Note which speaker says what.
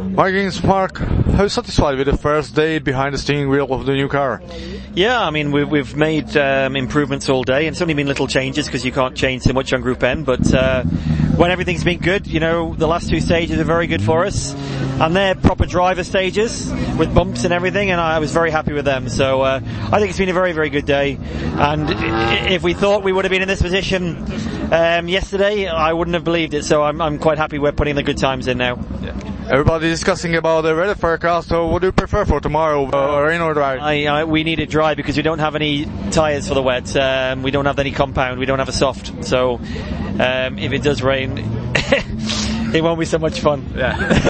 Speaker 1: Mark, how satisfied with the first day behind the steering wheel of the new car?
Speaker 2: Yeah, I mean, we've made improvements all day, and it's only been little changes because you can't change so much on Group N, but when everything's been good, you know, the last two stages are very good for us, and they're proper driver stages with bumps and everything, and I was very happy with them. So I think it's been a very, very good day, and if we thought we would have been in this position yesterday, I wouldn't have believed it, so I'm quite happy we're putting the good times in now.
Speaker 1: Yeah. Everybody discussing about the weather forecast, so what do you prefer for tomorrow, rain or dry?
Speaker 2: We need it dry because we don't have any tyres for the wet, we don't have any compound, we don't have a soft, so if it does rain, it won't be so much fun.
Speaker 1: Yeah.